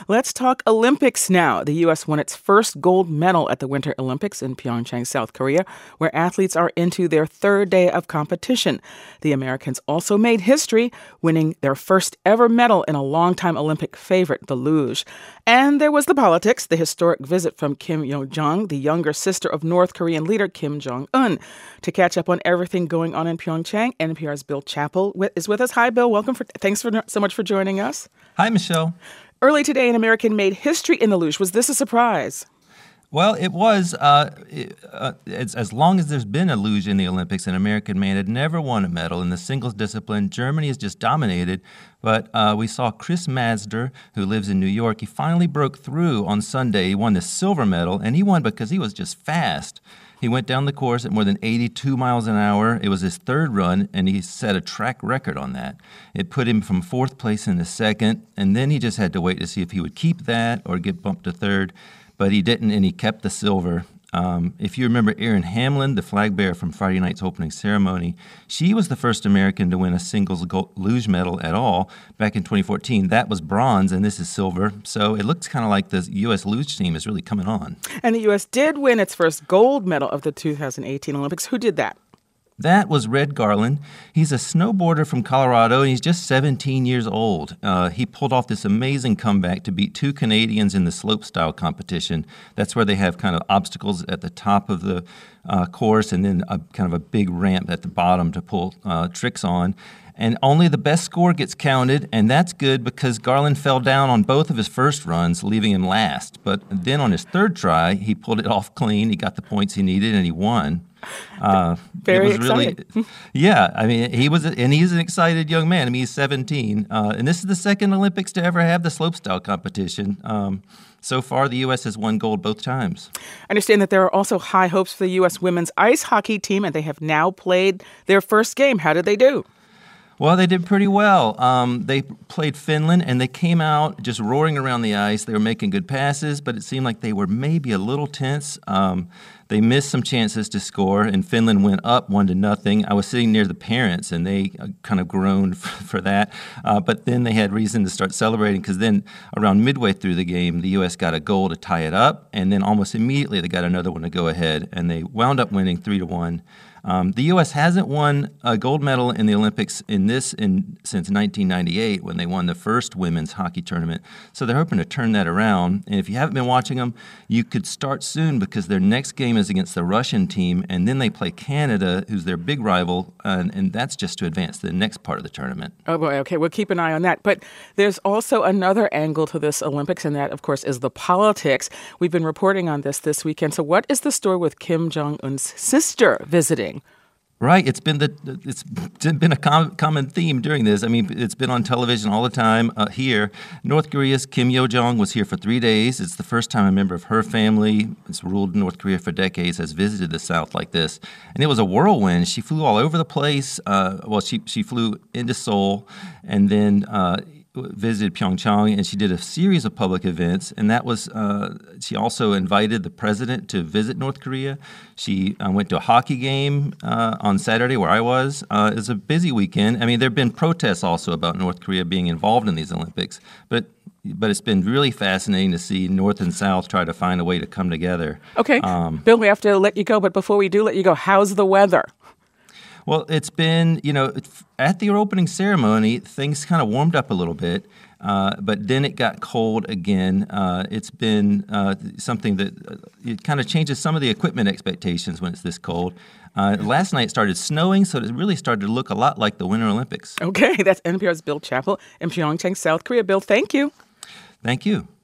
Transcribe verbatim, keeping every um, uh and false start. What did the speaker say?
Let's talk Olympics now. The U S won its first gold medal at the Winter Olympics in Pyeongchang, South Korea, where athletes are into their third day of competition. The Americans also made history, winning their first ever medal in a longtime Olympic favorite, the luge. And there was the politics, the historic visit from Kim Yo-jong, the younger sister of North Korean leader Kim Jong-un. To catch up on everything going on in Pyeongchang, N P R's Bill Chappell is with us. Hi, Bill. Welcome. For, thanks for, so much for joining us. Hi, Michelle. Early today, an American made history in the luge. Was this a surprise? Well, it was. Uh, it, uh, it's, as long as there's been a luge in the Olympics, an American man had never won a medal in the singles discipline. Germany has just dominated. But uh, we saw Chris Masder, who lives in New York. He finally broke through on Sunday. He won the silver medal, and he won because he was just fast. He went down the course at more than eighty-two miles an hour. It was his third run, and he set a track record on that. It put him from fourth place in the second, and then he just had to wait to see if he would keep that or get bumped to third. But he didn't, and he kept the silver. Um, if you remember Erin Hamlin, the flag bearer from Friday night's opening ceremony, she was the first American to win a singles gold, luge medal at all back in twenty fourteen. That was bronze, and this is silver. So it looks kind of like the U S luge team is really coming on. And the U S did win its first gold medal of the two thousand eighteen Olympics. Who did that? That was Red Garland. He's a snowboarder from Colorado, and he's just seventeen years old. Uh, he pulled off this amazing comeback to beat two Canadians in the slopestyle competition. That's where they have kind of obstacles at the top of the uh, course and then a, kind of a big ramp at the bottom to pull uh, tricks on. And only the best score gets counted, and that's good because Garland fell down on both of his first runs, leaving him last. But then on his third try, he pulled it off clean. He got the points he needed, and he won. Uh, Very it was excited. Really, yeah, I mean, he was, and he's an excited young man. I mean, he's seventeen, uh, and this is the second Olympics to ever have the slopestyle competition. Um, so far, the U S has won gold both times. I understand that there are also high hopes for the U S women's ice hockey team, and they have now played their first game. How did they do? Well, they did pretty well. Um, they played Finland, and they came out just roaring around the ice. They were making good passes, but it seemed like they were maybe a little tense. Um, they missed some chances to score, and Finland went up one to nothing. I was sitting near the parents, and they uh, kind of groaned for, for that. Uh, but then they had reason to start celebrating because then around midway through the game, the U S got a goal to tie it up, and then almost immediately they got another one to go ahead, and they wound up winning three to one. Um, the U S hasn't won a gold medal in the Olympics in this in, since nineteen ninety-eight when they won the first women's hockey tournament. So they're hoping to turn that around. And if you haven't been watching them, you could start soon because their next game is against the Russian team, and then they play Canada, who's their big rival, and, and that's just to advance to the next part of the tournament. Oh, boy. Okay, we'll keep an eye on that. But there's also another angle to this Olympics, and that, of course, is the politics. We've been reporting on this this weekend. So what is the story with Kim Jong-un's sister visiting? Right, it's been the it's been a com- common theme during this. I mean, it's been on television all the time uh, here. North Korea's Kim Yo-jong was here for three days. It's the first time a member of her family, it's ruled North Korea for decades, has visited the South like this. And it was a whirlwind. She flew all over the place. Uh, well, she she flew into Seoul, and then Uh, visited Pyeongchang, and she did a series of public events, and that was, uh, she also invited the president to visit North Korea. She uh, went to a hockey game uh, on Saturday where I was. Uh, it was a busy weekend. I mean, there have been protests also about North Korea being involved in these Olympics, but but it's been really fascinating to see North and South try to find a way to come together. Okay, um, Bill, we have to let you go, but before we do let you go, how's the weather? Well, it's been, you know, at the opening ceremony, things kind of warmed up a little bit, uh, but then it got cold again. Uh, it's been uh, something that uh, it kind of changes some of the equipment expectations when it's this cold. Uh, last night it started snowing, so it really started to look a lot like the Winter Olympics. Okay, that's N P R's Bill Chappell in Pyeongchang, South Korea. Bill, thank you. Thank you.